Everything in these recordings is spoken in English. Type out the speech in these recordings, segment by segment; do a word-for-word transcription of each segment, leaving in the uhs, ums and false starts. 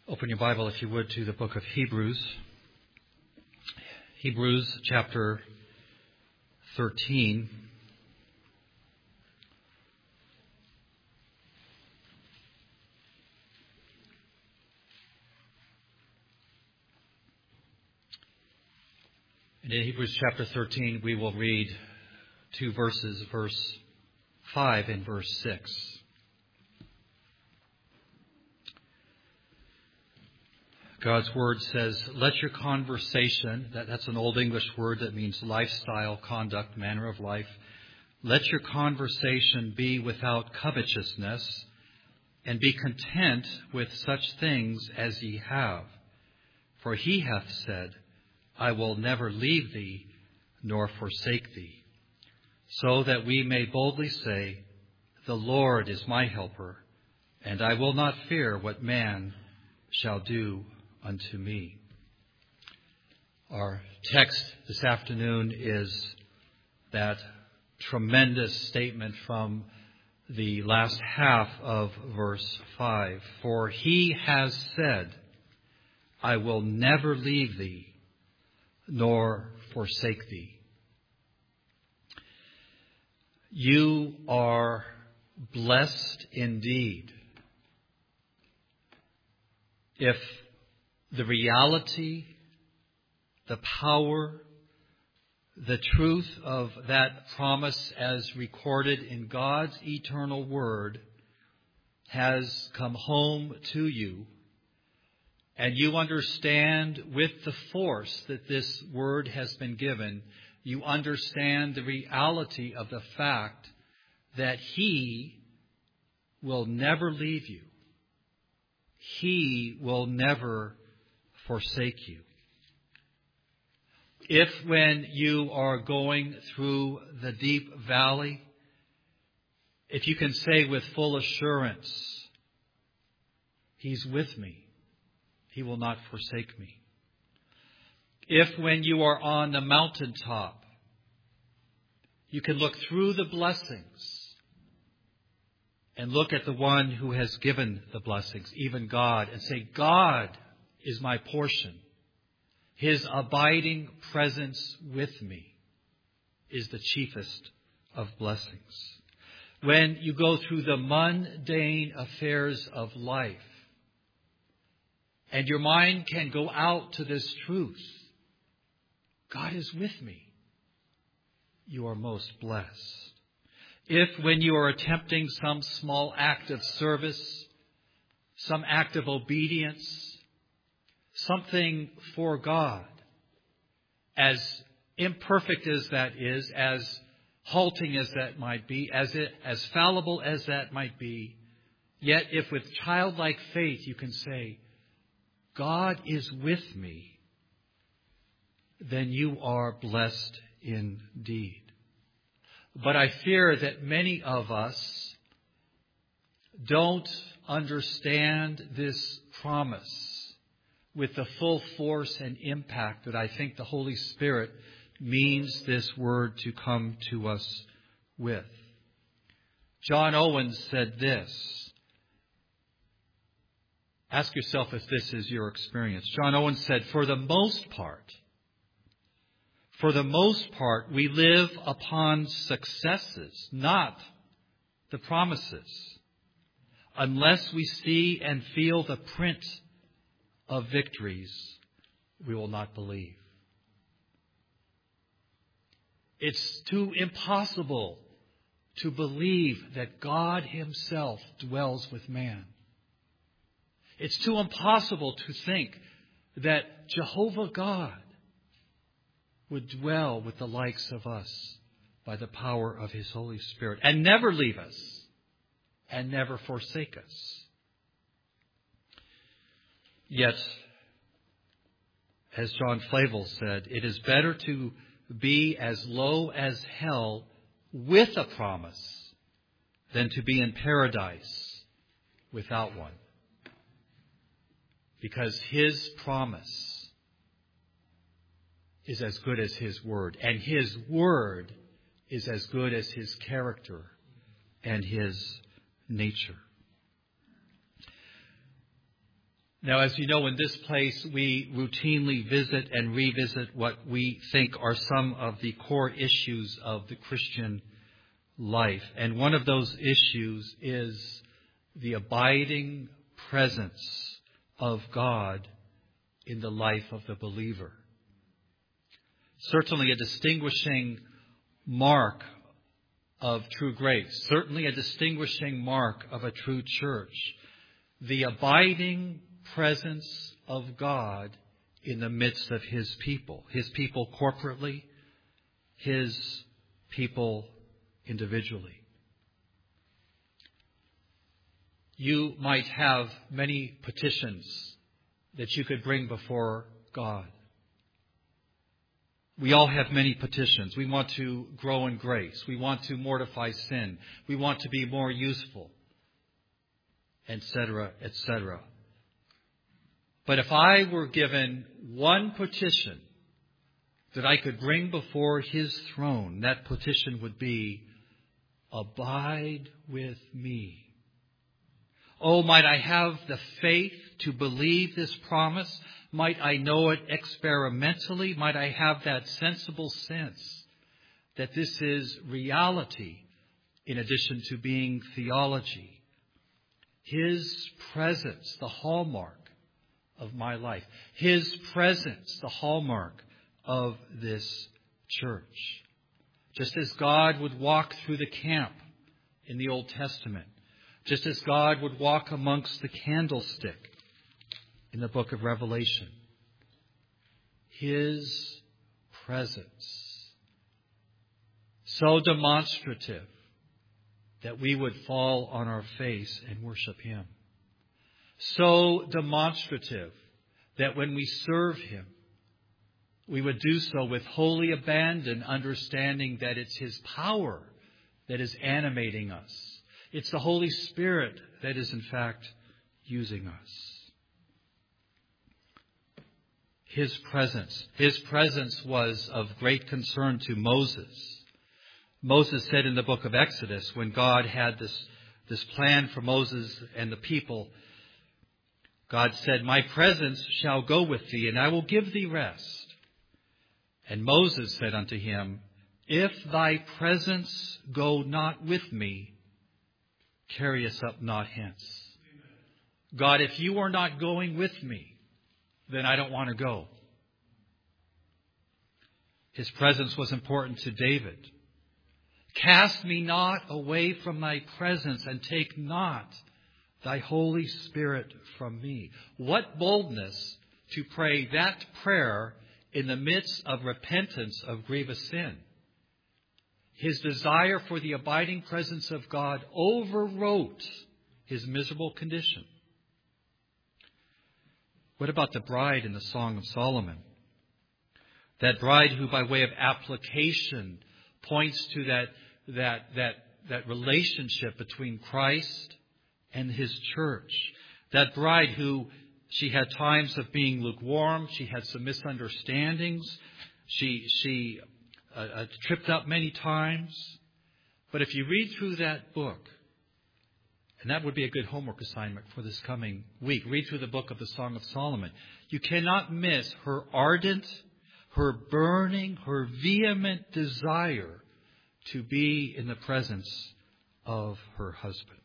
Open your Bible, if you would, to the book of Hebrews. Hebrews chapter thirteen. And in Hebrews chapter thirteen, we will read two verses, verse five and verse six. God's word says, let your conversation, that, that's an old English word that means lifestyle, conduct, manner of life. Let your conversation be without covetousness, and be content with such things as ye have. For he hath said, I will never leave thee, nor forsake thee. So that we may boldly say, the Lord is my helper, and I will not fear what man shall do unto me. Our text this afternoon is that tremendous statement from the last half of verse five. For he has said, I will never leave thee, nor forsake thee. You are blessed indeed if the reality, the power, the truth of that promise as recorded in God's eternal word has come home to you, and you understand with the force that this word has been given, you understand the reality of the fact that He will never leave you. He will never forsake you. If when you are going through the deep valley, if you can say with full assurance, He's with me, He will not forsake me. If when you are on the mountaintop, you can look through the blessings and look at the one who has given the blessings, even God, and say, God is my portion. His abiding presence with me is the chiefest of blessings. When you go through the mundane affairs of life, and your mind can go out to this truth, God is with me, you are most blessed. If when you are attempting some small act of service, some act of obedience, something for God, as imperfect as that is, as halting as that might be, as it, as fallible as that might be, yet if with childlike faith you can say, God is with me, then you are blessed indeed. But I fear that many of us don't understand this promise with the full force and impact that I think the Holy Spirit means this word to come to us with. John Owen said this. Ask yourself if this is your experience. John Owen said, for the most part, for the most part, we live upon successes, not the promises. Unless we see and feel the print of victories, we will not believe. It's too impossible to believe that God Himself dwells with man. It's too impossible to think that Jehovah God would dwell with the likes of us by the power of His Holy Spirit and never leave us and never forsake us. Yet, as John Flavel said, it is better to be as low as hell with a promise than to be in paradise without one. Because His promise is as good as His word, and His word is as good as His character and His nature. Now, as you know, in this place, we routinely visit and revisit what we think are some of the core issues of the Christian life. And one of those issues is the abiding presence of God in the life of the believer. Certainly a distinguishing mark of true grace, certainly a distinguishing mark of a true church, the abiding presence of God in the midst of His people, His people corporately, His people individually. You might have many petitions that you could bring before God. We all have many petitions. We want to grow in grace. We want to mortify sin. We want to be more useful, et cetera, et cetera. But if I were given one petition that I could bring before His throne, that petition would be, abide with me. Oh, might I have the faith to believe this promise? Might I know it experimentally? Might I have that sensible sense that this is reality in addition to being theology? His presence, the hallmark of my life. His presence, the hallmark of this church. Just as God would walk through the camp in the Old Testament, just as God would walk amongst the candlestick in the book of Revelation, His presence, so demonstrative that we would fall on our face and worship Him. So demonstrative that when we serve Him, we would do so with holy abandon, understanding that it's His power that is animating us. It's the Holy Spirit that is in fact using us. His presence. His presence was of great concern to Moses. Moses said in the book of Exodus, when God had this, this plan for Moses and the people, God said, my presence shall go with thee, and I will give thee rest. And Moses said unto him, if thy presence go not with me, carry us up not hence. Amen. God, if you are not going with me, then I don't want to go. His presence was important to David. Cast me not away from thy presence, and take not thy Holy Spirit from me. What boldness to pray that prayer in the midst of repentance of grievous sin. His desire for the abiding presence of God overwrote his miserable condition. What about the bride in the Song of Solomon? That bride who, by way of application, points to that, that, that, that relationship between Christ and His church. That bride who, she had times of being lukewarm. She had some misunderstandings. She, she uh, uh, tripped up many times. But if you read through that book, and that would be a good homework assignment for this coming week, read through the book of the Song of Solomon. You cannot miss her ardent, her burning, her vehement desire to be in the presence of her husband.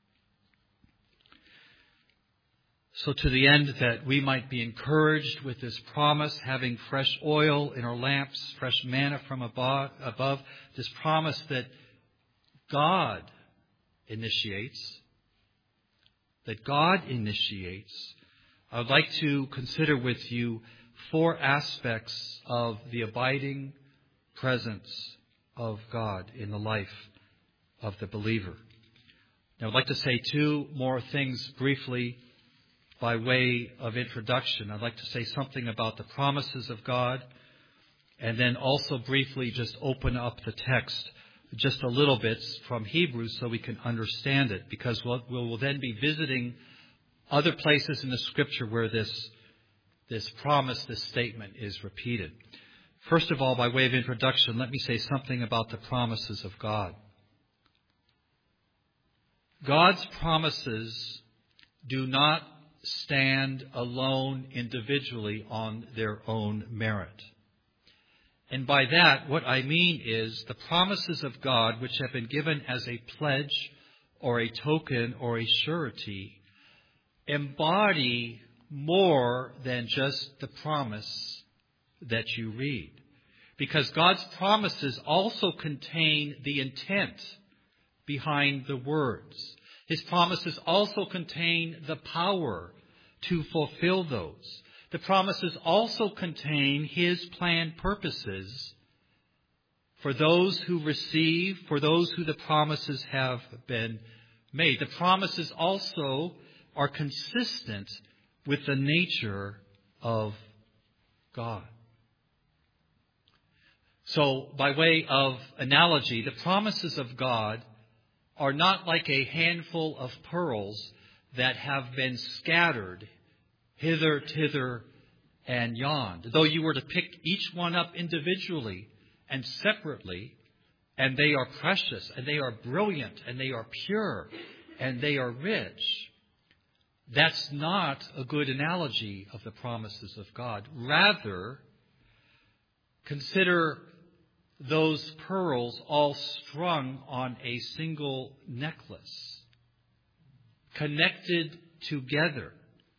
So to the end that we might be encouraged with this promise, having fresh oil in our lamps, fresh manna from above, above this promise that God initiates, that God initiates, I would like to consider with you four aspects of the abiding presence of God in the life of the believer. Now, I'd like to say two more things briefly by way of introduction. I'd like to say something about the promises of God, and then also briefly just open up the text just a little bit from Hebrews so we can understand it, because we'll, we'll then be visiting other places in the Scripture where this, this promise, this statement is repeated. First of all, by way of introduction, let me say something about the promises of God. God's promises do not stand alone individually on their own merit. And by that, what I mean is the promises of God, which have been given as a pledge or a token or a surety, embody more than just the promise that you read. Because God's promises also contain the intent behind the words. His promises also contain the power to fulfill those. The promises also contain His planned purposes for those who receive, for those who the promises have been made. The promises also are consistent with the nature of God. So, by way of analogy, the promises of God are not like a handful of pearls that have been scattered hither, thither, and yon. Though you were to pick each one up individually and separately, and they are precious, and they are brilliant, and they are pure, and they are rich, that's not a good analogy of the promises of God. Rather, consider those pearls all strung on a single necklace, connected together.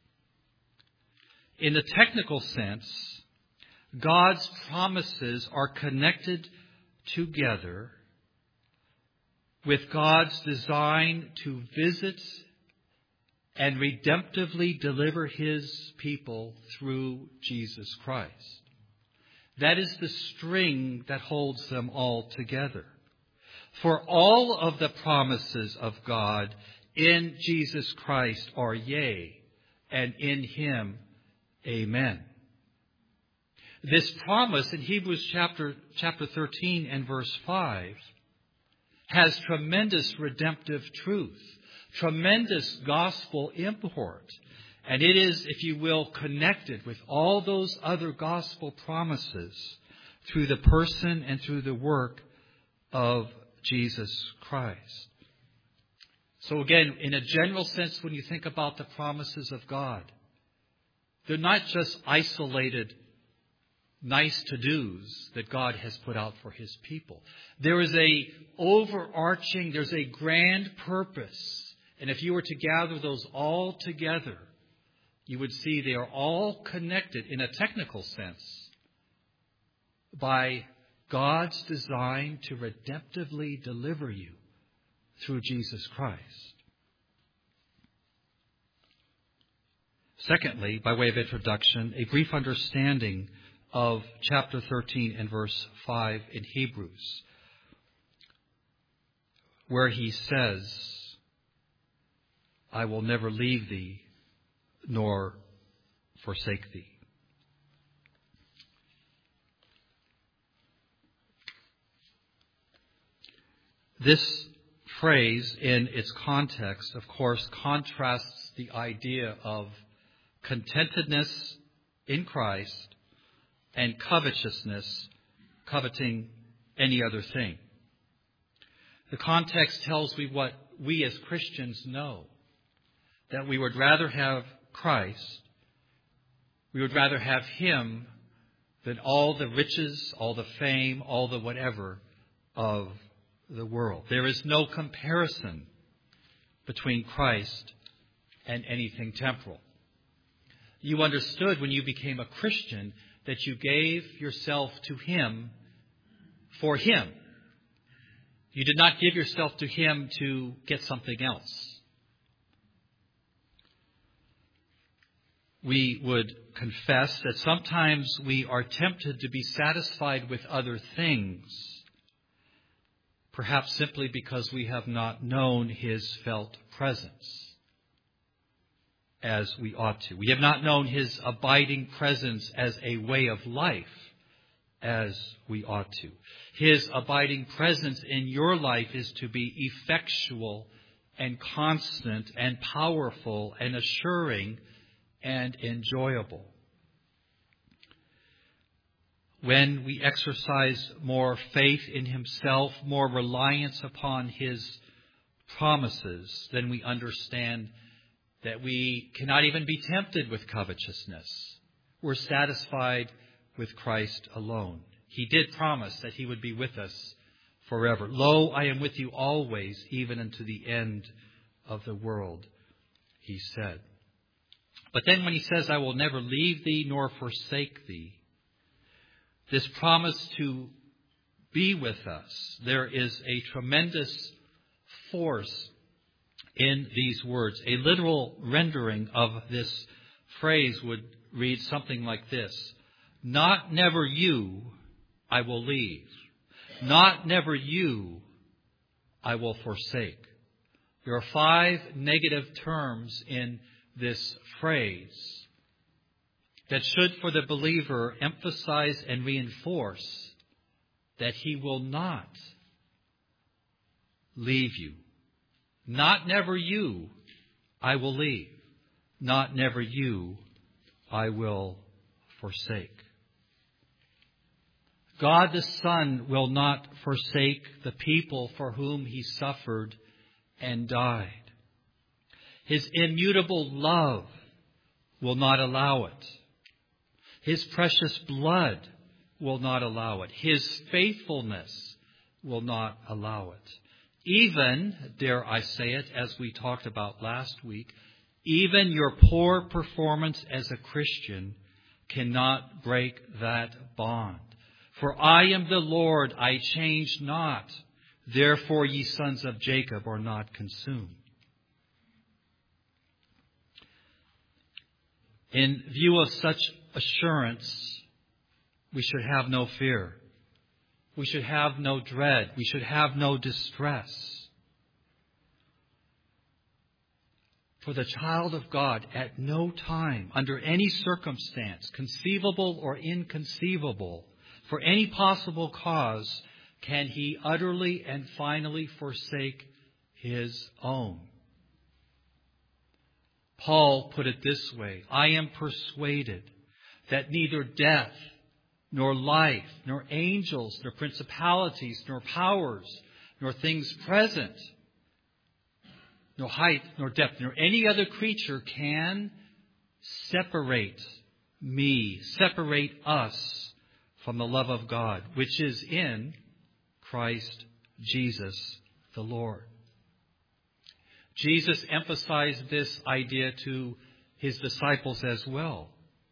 In the technical sense, God's promises are connected together with God's design to visit and redemptively deliver His people through Jesus Christ. That is the string that holds them all together. For all of the promises of God in Jesus Christ are yea, and in Him, amen. This promise in Hebrews chapter, chapter thirteen and verse five has tremendous redemptive truth, tremendous gospel import. And it is, if you will, connected with all those other gospel promises through the person and through the work of Jesus Christ. So again, in a general sense, when you think about the promises of God, they're not just isolated nice to-dos that God has put out for His people. There is a overarching, there's a grand purpose. And if you were to gather those all together, you would see they are all connected in a technical sense by God's design to redemptively deliver you through Jesus Christ. Secondly, by way of introduction, a brief understanding of chapter thirteen and verse five in Hebrews, where he says, I will never leave thee nor forsake thee. This phrase, in its context, of course, contrasts the idea of contentedness in Christ and covetousness, coveting any other thing. The context tells me what we as Christians know, that we would rather have Christ, we would rather have Him than all the riches, all the fame, all the whatever of the world. There is no comparison between Christ and anything temporal. You understood when you became a Christian that you gave yourself to Him for Him. You did not give yourself to Him to get something else. We would confess that sometimes we are tempted to be satisfied with other things, perhaps simply because we have not known His felt presence as we ought to. We have not known His abiding presence as a way of life as we ought to. His abiding presence in your life is to be effectual and constant and powerful and assuring and enjoyable. When we exercise more faith in Himself, more reliance upon His promises, then we understand that we cannot even be tempted with covetousness. We're satisfied with Christ alone. He did promise that he would be with us forever. Lo, I am with you always, even unto the end of the world, he said. But then when he says, I will never leave thee nor forsake thee, this promise to be with us, there is a tremendous force in these words. A literal rendering of this phrase would read something like this. Not never you, I will leave. Not never you, I will forsake. There are five negative terms in this phrase that should, for the believer, emphasize and reinforce that he will not leave you. Not never you, I will leave. Not never you, I will forsake. God the Son will not forsake the people for whom he suffered and died. His immutable love will not allow it. His precious blood will not allow it. His faithfulness will not allow it. Even, dare I say it, as we talked about last week, even your poor performance as a Christian cannot break that bond. For I am the Lord, I change not. Therefore ye sons of Jacob are not consumed. In view of such assurance, we should have no fear. We should have no dread. We should have no distress. For the child of God, at no time, under any circumstance, conceivable or inconceivable, for any possible cause, can he utterly and finally forsake his own. Paul put it this way, I am persuaded that neither death, nor life, nor angels, nor principalities, nor powers, nor things present, nor height, nor depth, nor any other creature can separate me, separate us from the love of God, which is in Christ Jesus the Lord. Jesus emphasized this idea to his disciples as well.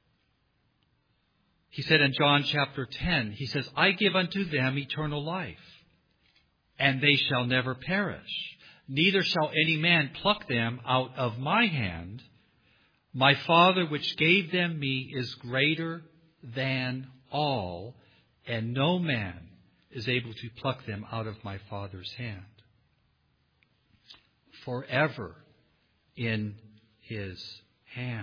He said in John chapter ten, he says, I give unto them eternal life, and they shall never perish. Neither shall any man pluck them out of my hand. My Father which gave them me is greater than all, and no man is able to pluck them out of my Father's hand. Forever in his hand.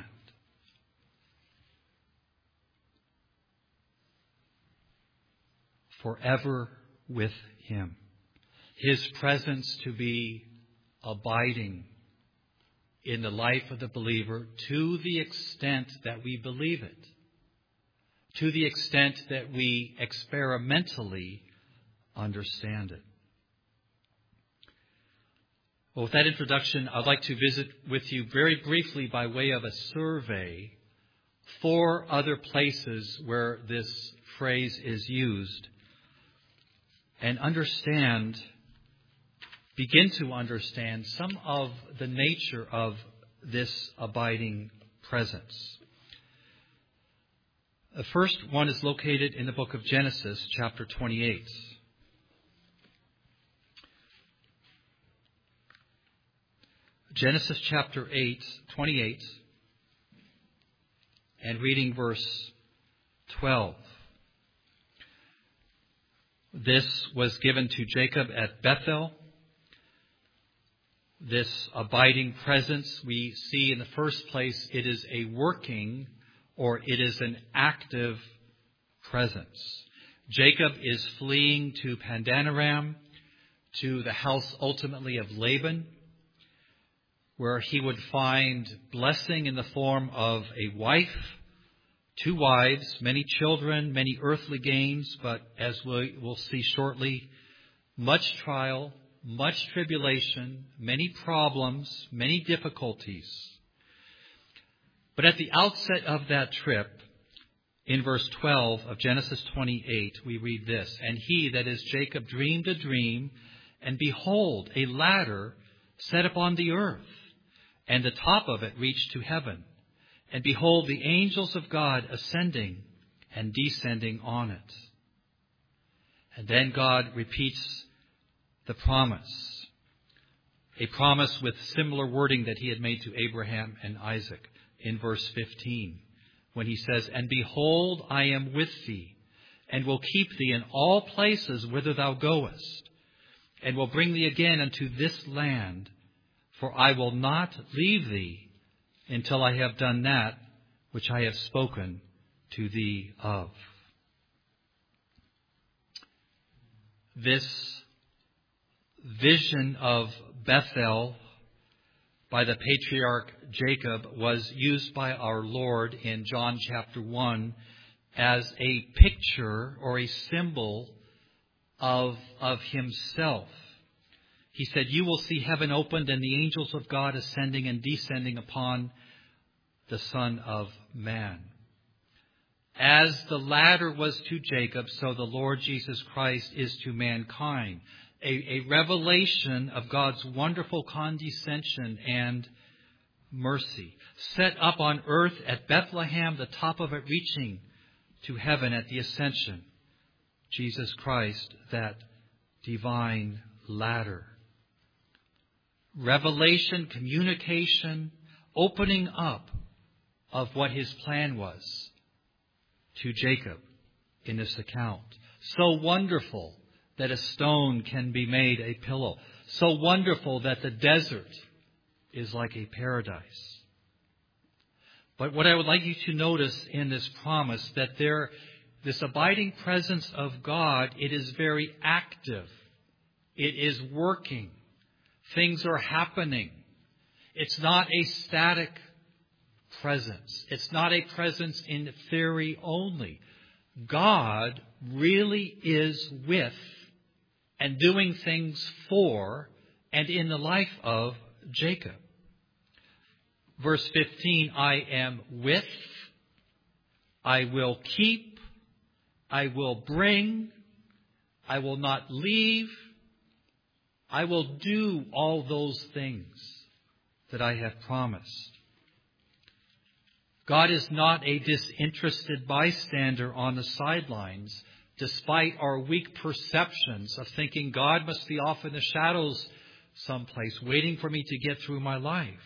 Forever with him. His presence to be abiding in the life of the believer to the extent that we believe it. To the extent that we experimentally understand it. Well, with that introduction, I'd like to visit with you very briefly by way of a survey four other places where this phrase is used and understand, begin to understand some of the nature of this abiding presence. The first one is located in the book of Genesis, chapter twenty-eight. Genesis chapter eight, twenty-eight, and reading verse twelve. This was given to Jacob at Bethel. This abiding presence, we see in the first place, it is a working or it is an active presence. Jacob is fleeing to Padanaram, to the house ultimately of Laban, where he would find blessing in the form of a wife, two wives, many children, many earthly gains, but as we will see shortly, much trial, much tribulation, many problems, many difficulties. But at the outset of that trip, in verse twelve of Genesis twenty-eight, we read this, "And he," that is Jacob, "dreamed a dream, and behold, a ladder set upon the earth, and the top of it reached to heaven. And behold, the angels of God ascending and descending on it." And then God repeats the promise, a promise with similar wording that he had made to Abraham and Isaac in verse fifteen, when he says, "And behold, I am with thee, and will keep thee in all places whither thou goest, and will bring thee again unto this land, for I will not leave thee until I have done that which I have spoken to thee of." This vision of Bethel by the patriarch Jacob was used by our Lord in John chapter one as a picture or a symbol of, of himself. He said, "You will see heaven opened and the angels of God ascending and descending upon the Son of Man." As the ladder was to Jacob, so the Lord Jesus Christ is to mankind. A, a revelation of God's wonderful condescension and mercy. Set up on earth at Bethlehem, the top of it reaching to heaven at the ascension. Jesus Christ, that divine ladder. Revelation, communication, opening up of what his plan was to Jacob in this account. So wonderful that a stone can be made a pillow. So wonderful that the desert is like a paradise. But what I would like you to notice in this promise, that there, this abiding presence of God, it is very active. It is working. Things are happening. It's not a static presence. It's not a presence in theory only. God really is with and doing things for and in the life of Jacob. Verse fifteen, "I am with, I will keep, I will bring, I will not leave, I will do all those things that I have promised." God is not a disinterested bystander on the sidelines, despite our weak perceptions of thinking God must be off in the shadows someplace, waiting for me to get through my life.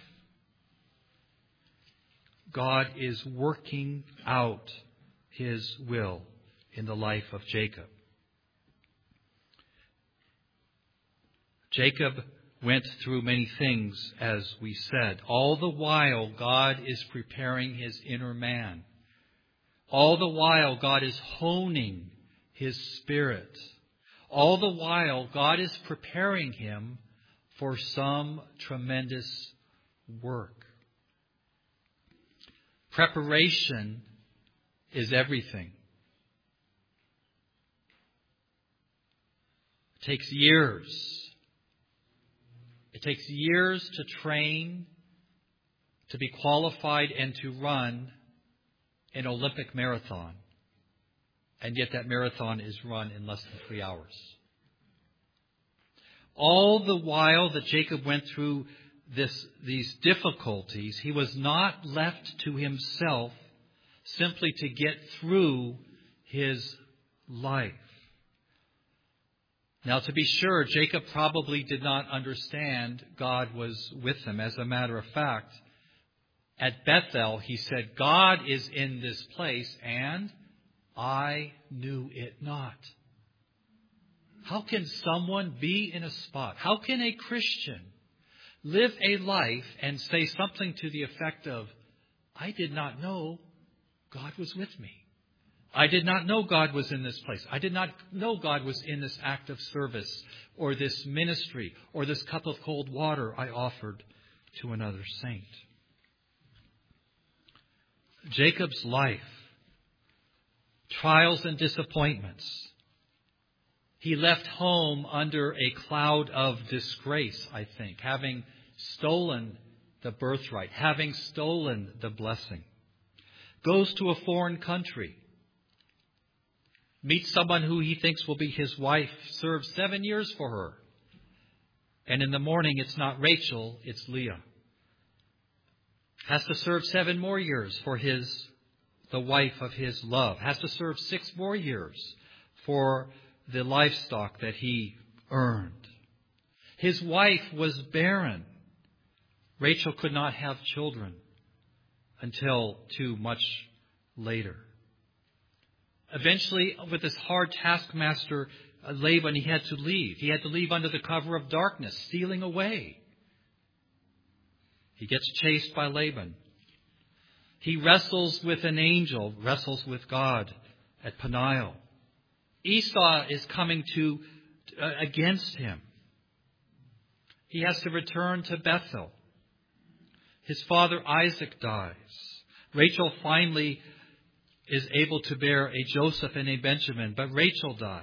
God is working out his will in the life of Jacob. Jacob went through many things, as we said. All the while, God is preparing his inner man. All the while, God is honing his spirit. All the while, God is preparing him for some tremendous work. Preparation is everything. It takes years. It takes years to train, to be qualified, and to run an Olympic marathon. And yet that marathon is run in less than three hours. All the while that Jacob went through this, these difficulties, he was not left to himself simply to get through his life. Now, to be sure, Jacob probably did not understand God was with him. As a matter of fact, at Bethel, he said, "God is in this place, and I knew it not." How can someone be in a spot? How can a Christian live a life and say something to the effect of, "I did not know God was with me. I did not know God was in this place. I did not know God was in this act of service or this ministry or this cup of cold water I offered to another saint." Jacob's life, trials and disappointments. He left home under a cloud of disgrace, I think, having stolen the birthright, having stolen the blessing. Goes to a foreign country. Meets someone who he thinks will be his wife. Serves seven years for her. And in the morning, it's not Rachel, it's Leah. Has to serve seven more years for his, the wife of his love. Has to serve six more years for the livestock that he earned. His wife was barren. Rachel could not have children until too much later. Eventually, with this hard taskmaster, Laban, he had to leave. He had to leave under the cover of darkness, stealing away. He gets chased by Laban. He wrestles with an angel, wrestles with God at Peniel. Esau is coming to uh, against him. He has to return to Bethel. His father Isaac dies. Rachel finally is able to bear a Joseph and a Benjamin, but Rachel dies.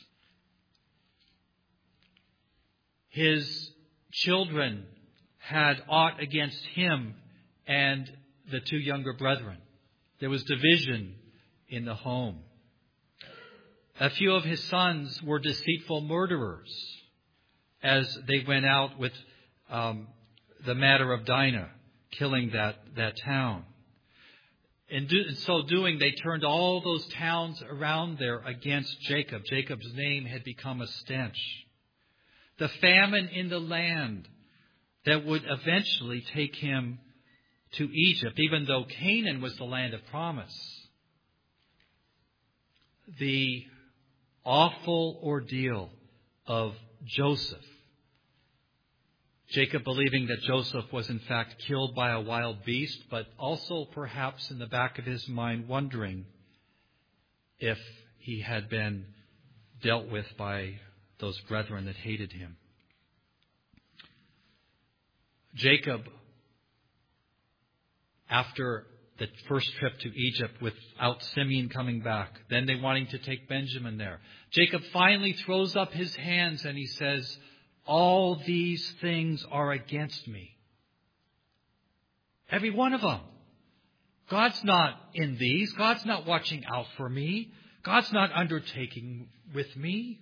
His children had aught against him and the two younger brethren. There was division in the home. A few of his sons were deceitful murderers as they went out with um, the matter of Dinah, killing that, that town. In, do, in so doing, they turned all those towns around there against Jacob. Jacob's name had become a stench. The famine in the land that would eventually take him to Egypt, even though Canaan was the land of promise. The awful ordeal of Joseph. Jacob believing that Joseph was in fact killed by a wild beast, but also perhaps in the back of his mind wondering if he had been dealt with by those brethren that hated him. Jacob, after the first trip to Egypt without Simeon coming back, then they wanting to take Benjamin there, Jacob finally throws up his hands and he says, all these things are against me. Every one of them. God's not in these. God's not watching out for me. God's not undertaking with me.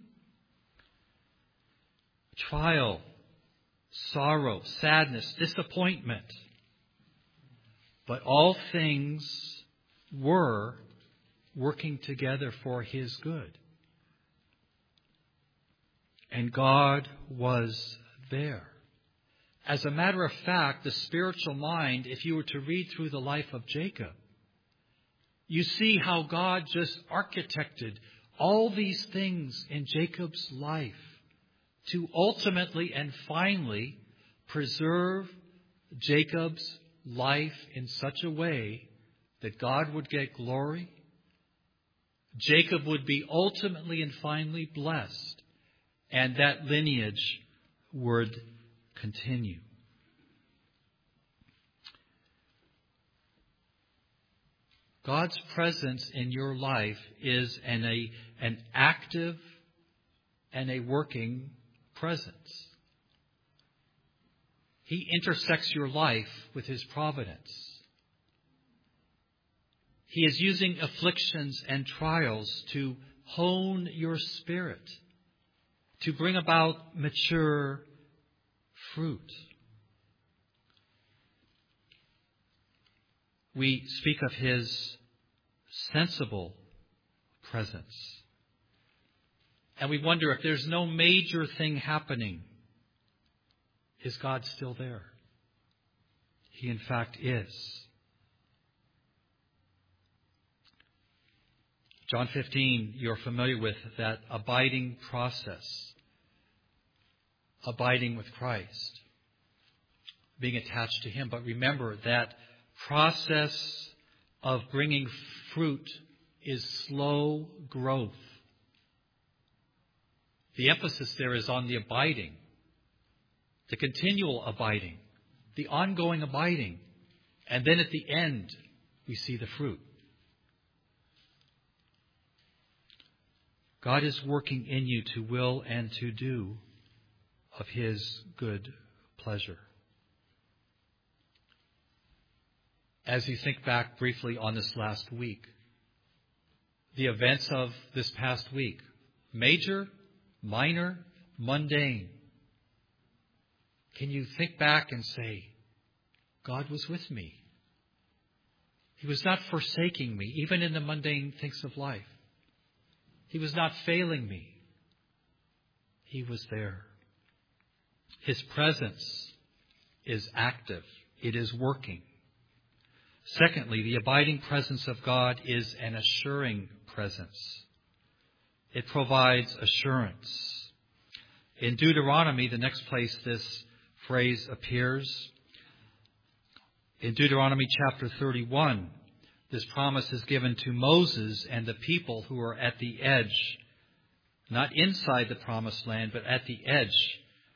Trial, sorrow, sadness, disappointment. But all things were working together for his good. And God was there. As a matter of fact, the spiritual mind, if you were to read through the life of Jacob, you see how God just architected all these things in Jacob's life to ultimately and finally preserve Jacob's life in such a way that God would get glory. Jacob would be ultimately and finally blessed, and that lineage would continue. God's presence in your life is an, a, an active and a working presence. He intersects your life with His providence. He is using afflictions and trials to hone your spirit, to bring about mature fruit. We speak of His sensible presence. And we wonder, if there's no major thing happening, is God still there? He in fact is. John fifteen, you're familiar with that abiding process. Abiding with Christ. Being attached to Him. But remember, that process of bringing fruit is slow growth. The emphasis there is on the abiding. The continual abiding. The ongoing abiding. And then at the end, we see the fruit. God is working in you to will and to do of His good pleasure. as you think back briefly on this last week, the events of this past week, major, minor, mundane, can you think back and say, God was with me? He was not forsaking me, even in the mundane things of life. He was not failing me. He was there. His presence is active. It is working. Secondly, the abiding presence of God is an assuring presence. It provides assurance. In Deuteronomy, the next place this phrase appears, in Deuteronomy chapter thirty-one, this promise is given to Moses and the people who are at the edge, not inside the promised land, but at the edge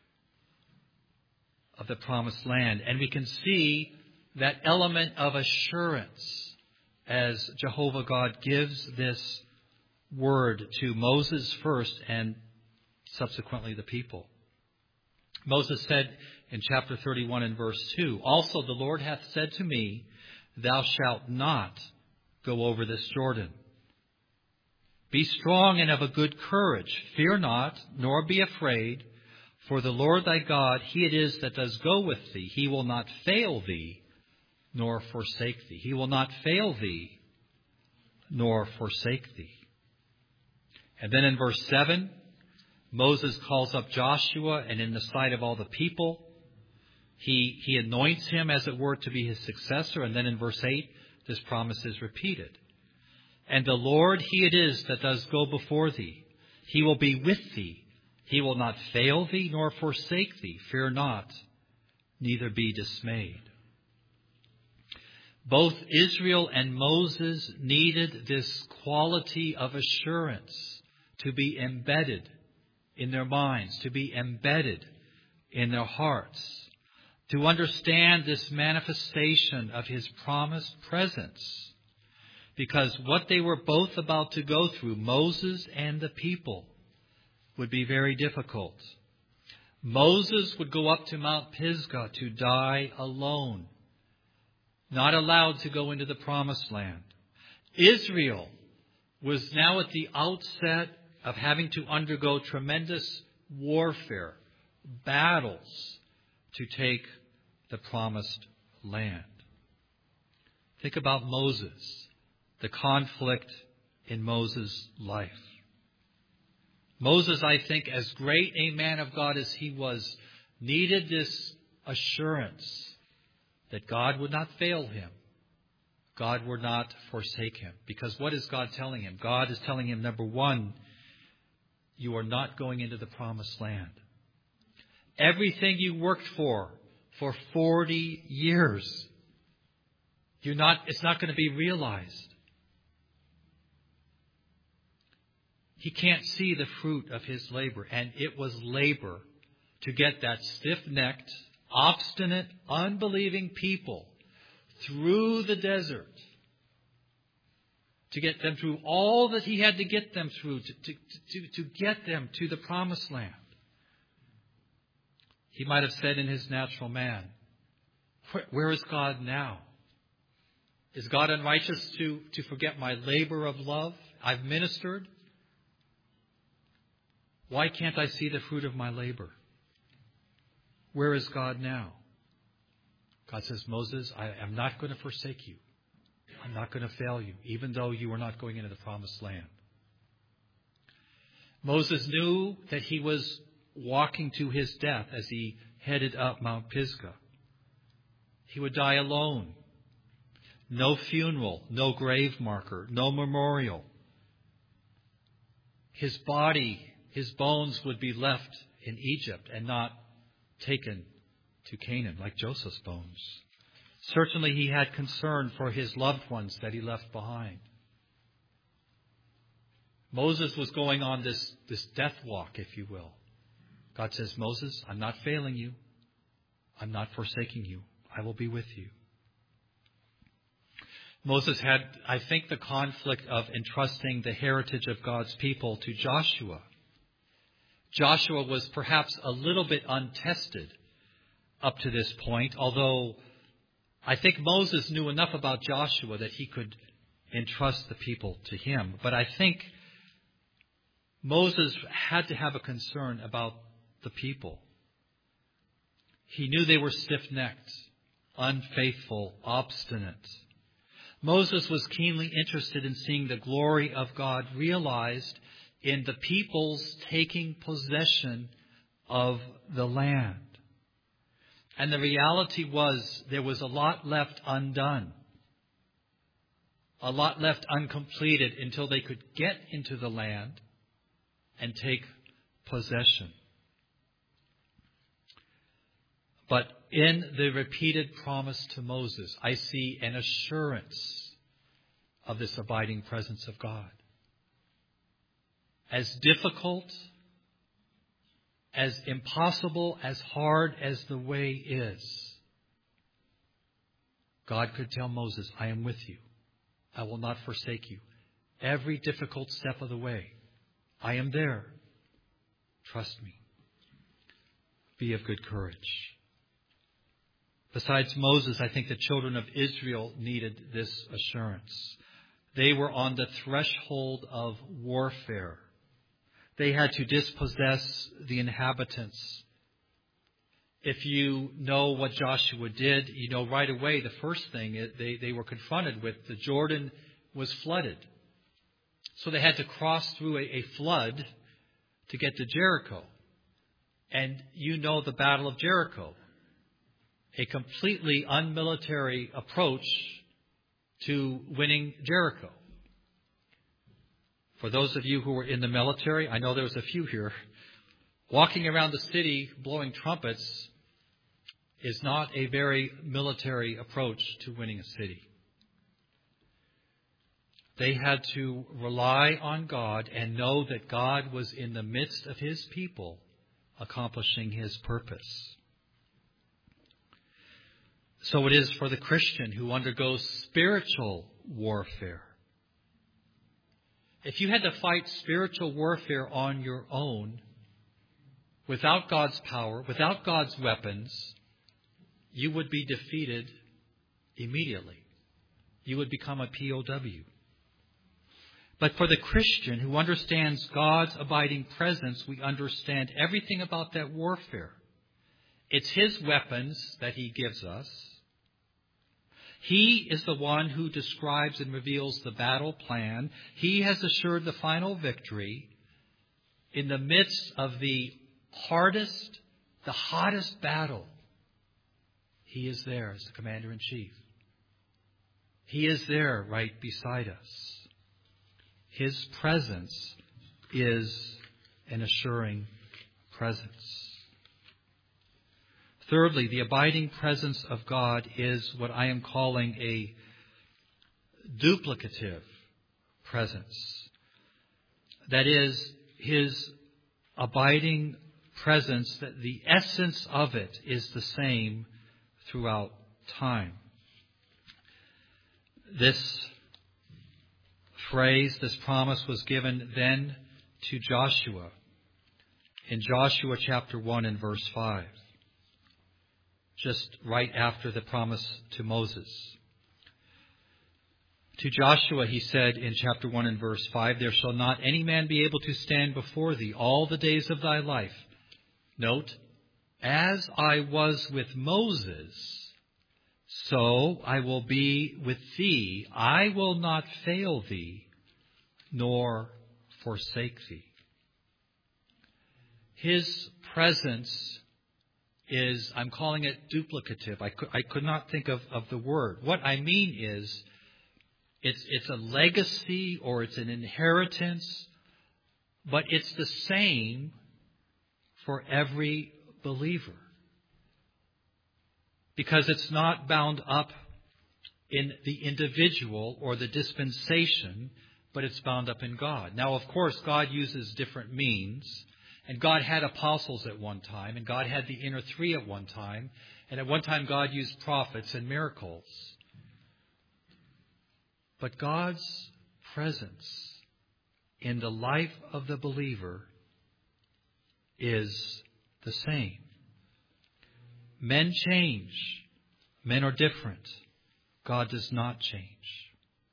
of the promised land. And we can see that element of assurance as Jehovah God gives this word to Moses first and subsequently the people. Moses said in chapter thirty-one and verse two, "Also the Lord hath said to me, Thou shalt not go over this Jordan. Be strong and of a good courage. Fear not, nor be afraid, for the Lord thy God, He it is that does go with thee. He will not fail thee, nor forsake thee." He will not fail thee, nor forsake thee. And then in verse seven, Moses calls up Joshua, and in the sight of all the people, he, he anoints him, as it were, to be his successor. And then in verse eight, this promise is repeated. "And the Lord, He it is that does go before thee. He will be with thee. He will not fail thee, nor forsake thee. Fear not, neither be dismayed." Both Israel and Moses needed this quality of assurance to be embedded in their minds, to be embedded in their hearts, to understand this manifestation of His promised presence. Because what they were both about to go through, Moses and the people, would be very difficult. Moses would go up to Mount Pisgah to die alone, not allowed to go into the promised land. Israel was now at the outset of having to undergo tremendous warfare, battles, to take the promised land. Think about Moses, the conflict in Moses' life. Moses, I think, as great a man of God as he was, needed this assurance that God would not fail him. God would not forsake him. Because what is God telling him? God is telling him, number one, you are not going into the promised land. Everything you worked for for forty years, you're not, it's not going to be realized. He can't see the fruit of his labor. And it was labor to get that stiff-necked, obstinate, unbelieving people through the desert, to get them through all that he had to get them through, to, to, to, to get them to the promised land. He might have said in his natural man, where, where is God now? Is God unrighteous to, to forget my labor of love? I've ministered. Why can't I see the fruit of my labor? Where is God now? God says, Moses, I am not going to forsake you. I'm not going to fail you, even though you are not going into the promised land. Moses knew that he was walking to his death as he headed up Mount Pisgah. He would die alone. No funeral, no grave marker, no memorial. His body, his bones would be left in Egypt and not taken to Canaan like Joseph's bones. Certainly he had concern for his loved ones that he left behind. Moses was going on this, this death walk, if you will. God says, Moses, I'm not failing you. I'm not forsaking you. I will be with you. Moses had, I think, the conflict of entrusting the heritage of God's people to Joshua. Joshua was perhaps a little bit untested up to this point, although I think Moses knew enough about Joshua that he could entrust the people to him. But I think Moses had to have a concern about the people. He knew they were stiff-necked, unfaithful, obstinate. Moses was keenly interested in seeing the glory of God realized in the people's taking possession of the land. And the reality was there was a lot left undone. A lot left uncompleted until they could get into the land and take possession. But in the repeated promise to Moses, I see an assurance of this abiding presence of God. As difficult, as impossible, as hard as the way is, God could tell Moses, I am with you. I will not forsake you. Every difficult step of the way, I am there. Trust me. Be of good courage. Besides Moses, I think the children of Israel needed this assurance. They were on the threshold of warfare. They had to dispossess the inhabitants. If you know what Joshua did, you know right away the first thing they, they were confronted with, the Jordan was flooded. So they had to cross through a, a flood to get to Jericho. And you know the Battle of Jericho. A completely unmilitary approach to winning Jericho. For those of you who were in the military, I know there was a few here, walking around the city blowing trumpets is not a very military approach to winning a city. They had to rely on God and know that God was in the midst of His people accomplishing His purpose. So it is for the Christian who undergoes spiritual warfare. If you had to fight spiritual warfare on your own, without God's power, without God's weapons, you would be defeated immediately. You would become a P O W. But for the Christian who understands God's abiding presence, we understand everything about that warfare. It's His weapons that He gives us. He is the one who describes and reveals the battle plan. He has assured the final victory in the midst of the hardest, the hottest battle. He is there as the commander-in-chief. He is there right beside us. His presence is an assuring presence. Thirdly, the abiding presence of God is what I am calling a duplicative presence. That is, His abiding presence, that the essence of it is the same throughout time. This phrase, this promise was given then to Joshua in Joshua chapter one and verse five. Just right after the promise to Moses. To Joshua he said in chapter one and verse five, there shall not any man be able to stand before thee all the days of thy life. Note, as I was with Moses, so I will be with thee. I will not fail thee, nor forsake thee. His presence is, I'm calling it duplicative. I could, I could not think of, of the word. What I mean is, it's, it's a legacy or it's an inheritance, but it's the same for every believer. Because it's not bound up in the individual or the dispensation, but it's bound up in God. Now, of course, God uses different means. And God had apostles at one time, and God had the inner three at one time, and at one time God used prophets and miracles. But God's presence in the life of the believer is the same. Men change, Men are different. God does not change.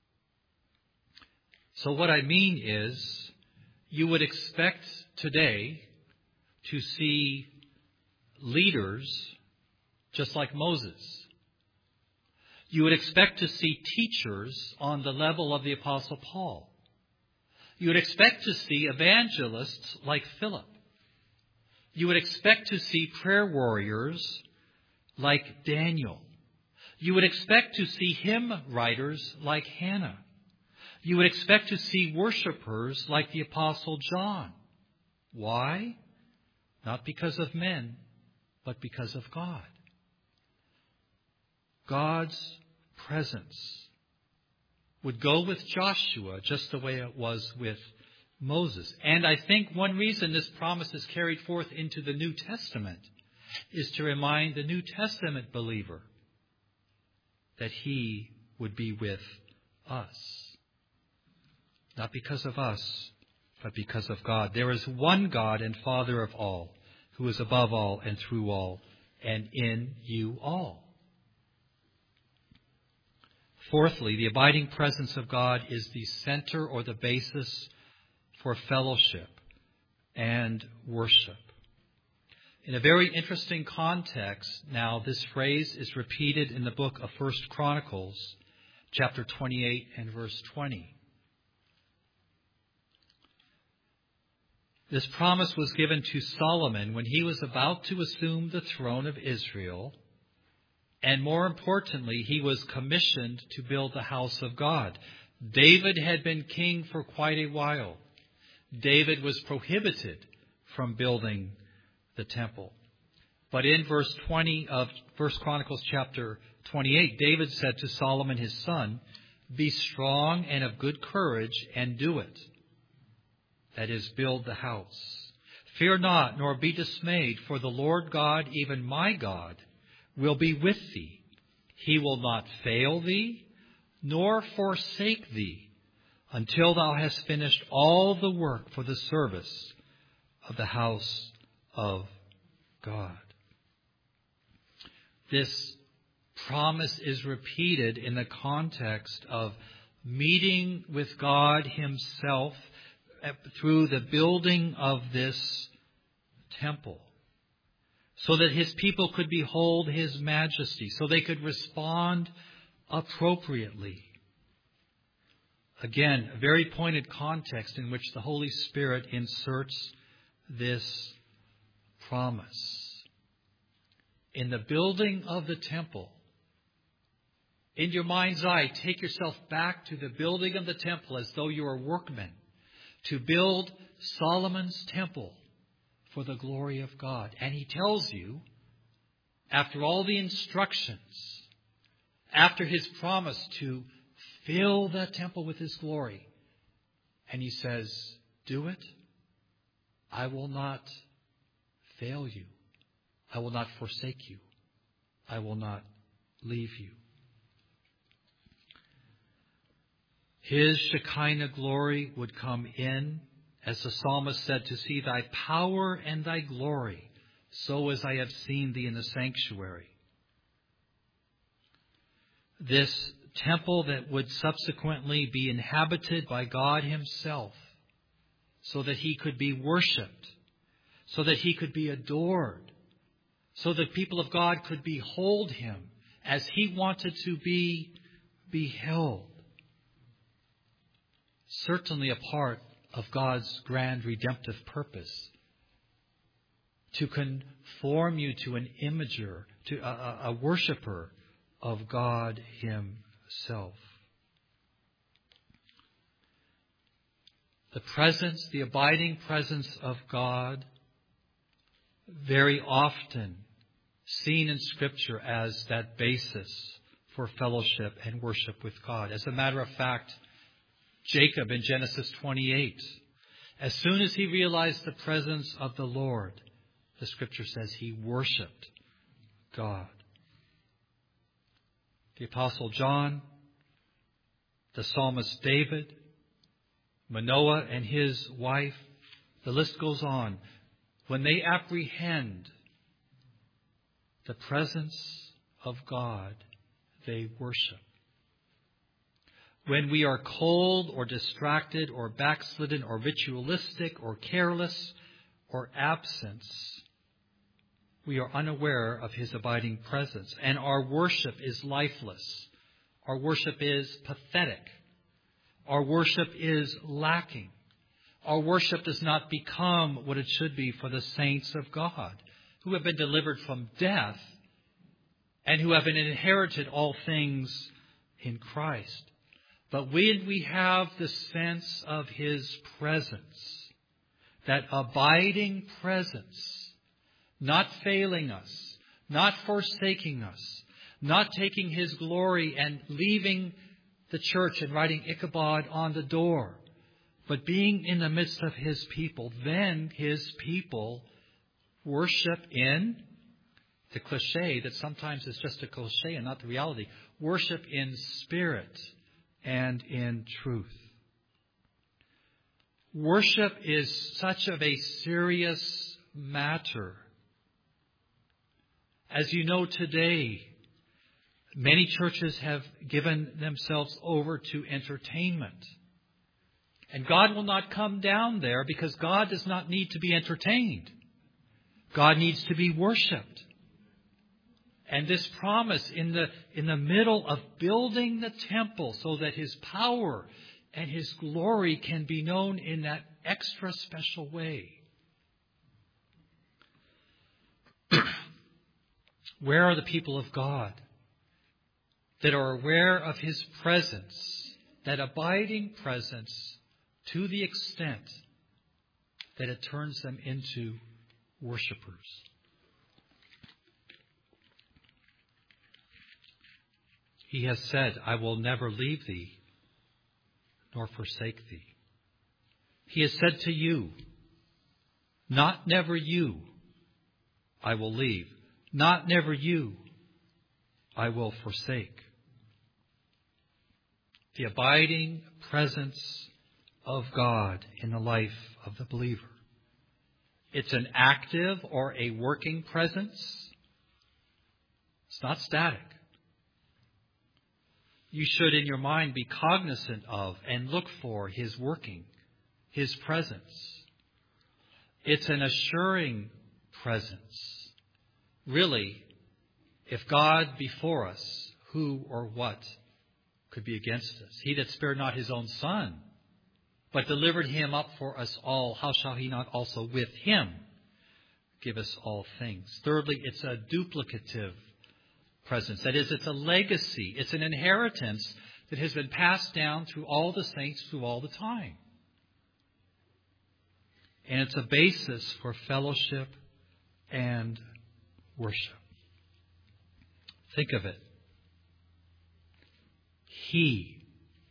So what I mean is, you would expect today to see leaders just like Moses. You would expect to see teachers on the level of the Apostle Paul. You would expect to see evangelists like Philip. You would expect to see prayer warriors like Daniel. You would expect to see hymn writers like Hannah. You would expect to see worshipers like the Apostle John. Why? Not because of men, but because of God. God's presence would go with Joshua just the way it was with Moses. And I think one reason this promise is carried forth into the New Testament is to remind the New Testament believer that he would be with us. Not because of us, but because of God. There is one God and Father of all, who is above all and through all and in you all. Fourthly, the abiding presence of God is the center or the basis for fellowship and worship. In a very interesting context, now this phrase is repeated in the book of First Chronicles, chapter twenty-eight and verse twenty. This promise was given to Solomon when he was about to assume the throne of Israel. And more importantly, he was commissioned to build the house of God. David had been king for quite a while. David was prohibited from building the temple. But in verse twenty of First Chronicles chapter twenty-eight, David said to Solomon his son, "Be strong and of good courage and do it." That is, build the house. "Fear not, nor be dismayed, for the Lord God, even my God, will be with thee. He will not fail thee, nor forsake thee, until thou hast finished all the work for the service of the house of God." This promise is repeated in the context of meeting with God himself through the building of this temple, so that his people could behold his majesty, so they could respond appropriately. Again, a very pointed context in which the Holy Spirit inserts this promise. In the building of the temple, in your mind's eye, take yourself back to the building of the temple as though you were workmen, to build Solomon's temple for the glory of God. And he tells you, after all the instructions, after his promise to fill that temple with his glory, and he says, do it. I will not fail you. I will not forsake you. I will not leave you. His Shekinah glory would come in, as the psalmist said, to see thy power and thy glory, so as I have seen thee in the sanctuary. This temple that would subsequently be inhabited by God himself, so that he could be worshipped, so that he could be adored, so that people of God could behold him as he wanted to be beheld. Certainly a part of God's grand redemptive purpose, to conform you to an imager, to a, a worshiper of God himself. The presence, the abiding presence of God, very often seen in Scripture as that basis for fellowship and worship with God. As a matter of fact, Jacob in Genesis twenty-eight, as soon as he realized the presence of the Lord, the Scripture says he worshipped God. The Apostle John, the psalmist David, Manoah and his wife, the list goes on. When they apprehend the presence of God they worship. When we are cold or distracted or backslidden or ritualistic or careless or absent, we are unaware of His abiding presence, and our worship is lifeless. Our worship is pathetic. Our worship is lacking. Our worship does not become what it should be for the saints of God, who have been delivered from death and who have inherited all things in Christ. But when we have the sense of His presence, that abiding presence, not failing us, not forsaking us, not taking His glory and leaving the church and writing Ichabod on the door, but being in the midst of His people, then His people worship in the cliche that sometimes is just a cliche and not the reality. Worship in spirit and in truth. Worship is such of a serious matter. As you know today, many churches have given themselves over to entertainment. And God will not come down there because God does not need to be entertained. God needs to be worshipped. And this promise in the, in the middle of building the temple so that His power and His glory can be known in that extra special way. Where are the people of God that are aware of His presence, that abiding presence, to the extent that it turns them into worshipers? He has said, I will never leave thee nor forsake thee. He has said to you, not never you I will leave, not never you I will forsake. The abiding presence of God in the life of the believer. It's an active or a working presence. It's not static. You should in your mind be cognizant of and look for His working, His presence. It's an assuring presence. Really, if God be for us, who or what could be against us? He that spared not His own Son, but delivered Him up for us all, how shall He not also with Him give us all things? Thirdly, it's a duplicative presence. That is, it's a legacy. It's an inheritance that has been passed down through all the saints through all the time. And it's a basis for fellowship and worship. Think of it. He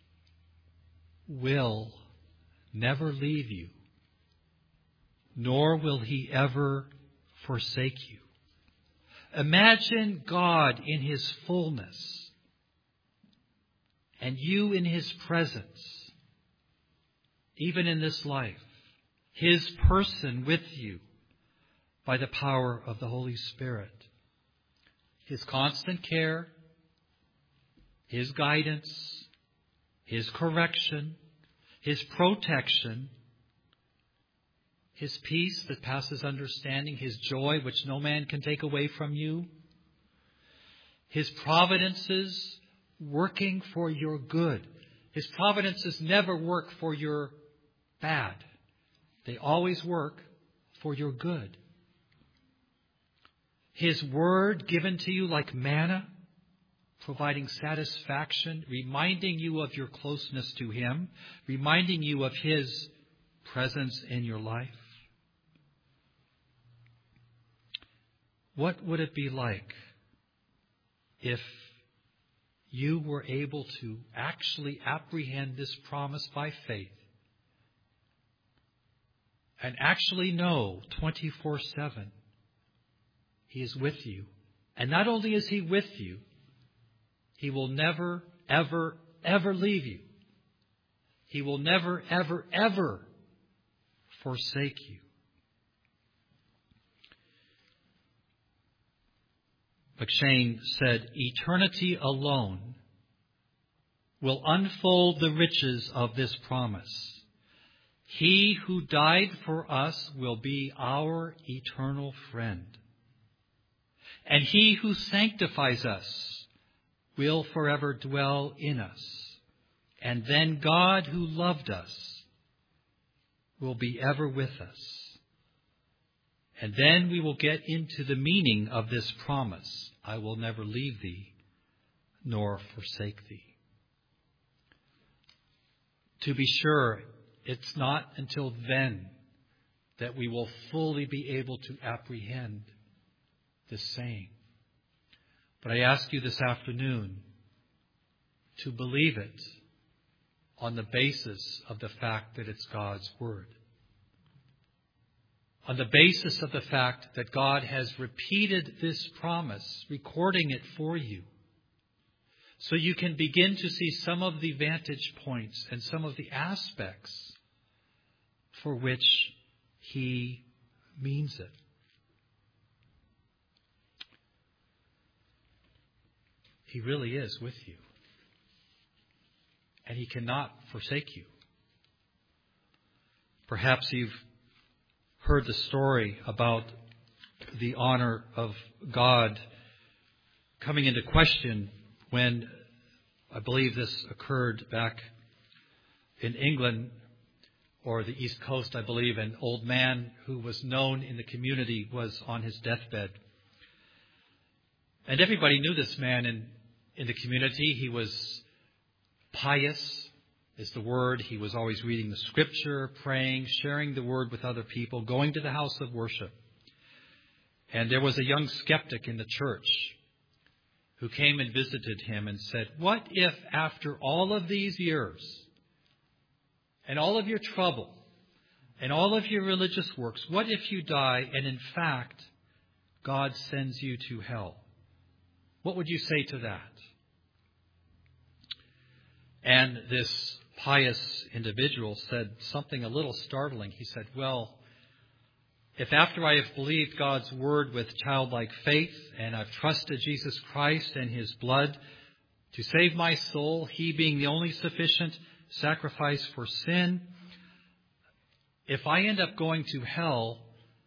will never leave you, nor will He ever forsake you. Imagine God in His fullness and you in His presence, even in this life. His person with you by the power of the Holy Spirit. His constant care, His guidance, His correction, His protection, His peace that passes understanding, His joy which no man can take away from you, His providences working for your good. His providences never work for your bad. They always work for your good. His word given to you like manna, providing satisfaction, reminding you of your closeness to Him, reminding you of His presence in your life. What would it be like if you were able to actually apprehend this promise by faith and actually know twenty-four seven He is with you? And not only is He with you, He will never, ever, ever leave you. He will never, ever, ever forsake you. McShane said, eternity alone will unfold the riches of this promise. He who died for us will be our eternal friend. And he who sanctifies us will forever dwell in us. And then God who loved us will be ever with us. And then we will get into the meaning of this promise. I will never leave thee nor forsake thee. To be sure, it's not until then that we will fully be able to apprehend this saying. But I ask you this afternoon to believe it on the basis of the fact that it's God's Word. On the basis of the fact that God has repeated this promise, recording it for you, so you can begin to see some of the vantage points and some of the aspects for which He means it. He really is with you. And He cannot forsake you. Perhaps you've heard the story about the honor of God coming into question when, I believe this occurred back in England or the East Coast, I believe, an old man who was known in the community was on his deathbed. And everybody knew this man in, in the community. He was pious, is the word. He was always reading the Scripture, praying, sharing the Word with other people, going to the house of worship. And there was a young skeptic in the church who came and visited him and said, what if after all of these years and all of your trouble and all of your religious works, what if you die and in fact God sends you to hell? What would you say to that? And this pious individual said something a little startling. He said, well, if after I have believed God's Word with childlike faith and I've trusted Jesus Christ and His blood to save my soul, He being the only sufficient sacrifice for sin, if I end up going to hell,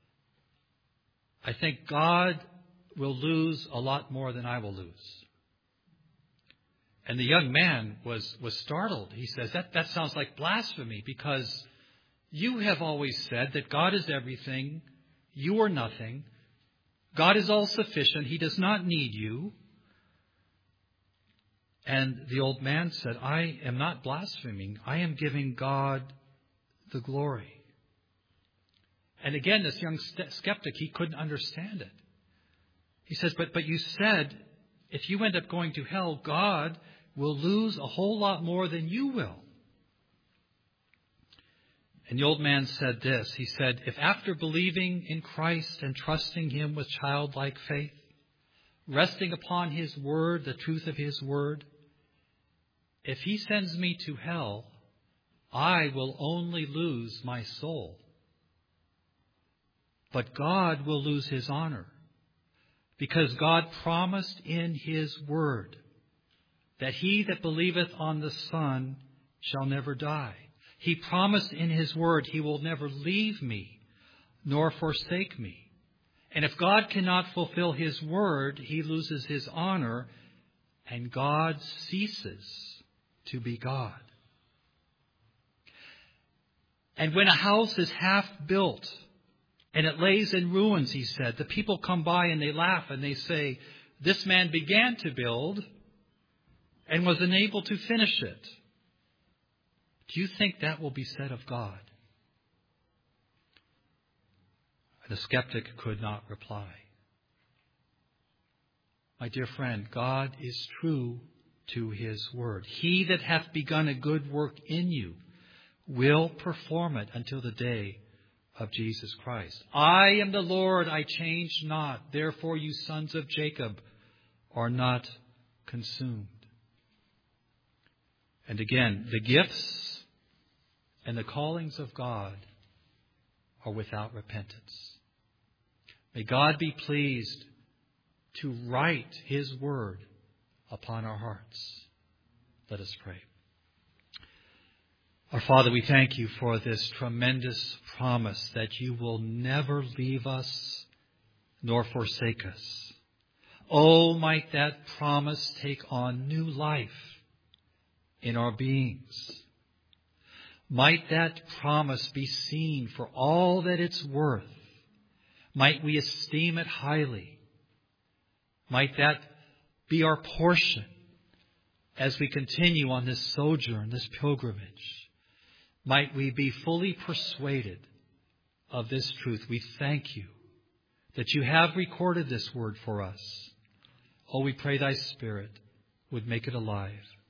I think God will lose a lot more than I will lose. And the young man was, was startled. He says, that, that sounds like blasphemy, because you have always said that God is everything, you are nothing. God is all sufficient. He does not need you. And the old man said, I am not blaspheming. I am giving God the glory. And again, this young skeptic, he couldn't understand it. He says, but, but you said, if you end up going to hell, God will lose a whole lot more than you will. And the old man said this. He said, if after believing in Christ and trusting Him with childlike faith, resting upon His Word, the truth of His Word, if He sends me to hell, I will only lose my soul. But God will lose His honor, because God promised in His Word that he that believeth on the Son shall never die. He promised in His Word He will never leave me nor forsake me. And if God cannot fulfill His Word, He loses His honor and God ceases to be God. And when a house is half built and it lays in ruins, he said, the people come by and they laugh and they say, this man began to build and was unable to finish it. Do you think that will be said of God? The skeptic could not reply. My dear friend, God is true to His Word. He that hath begun a good work in you will perform it until the day of Jesus Christ. I am the Lord, I change not. Therefore you sons of Jacob are not consumed. And again, the gifts and the callings of God are without repentance. May God be pleased to write His word upon our hearts. Let us pray. Our Father, we thank You for this tremendous promise that You will never leave us nor forsake us. Oh, might that promise take on new life in our beings. Might that promise be seen for all that it's worth. Might we esteem it highly. Might that be our portion as we continue on this sojourn, this pilgrimage. Might we be fully persuaded of this truth. We thank You that You have recorded this word for us. Oh, we pray Thy Spirit would make it alive.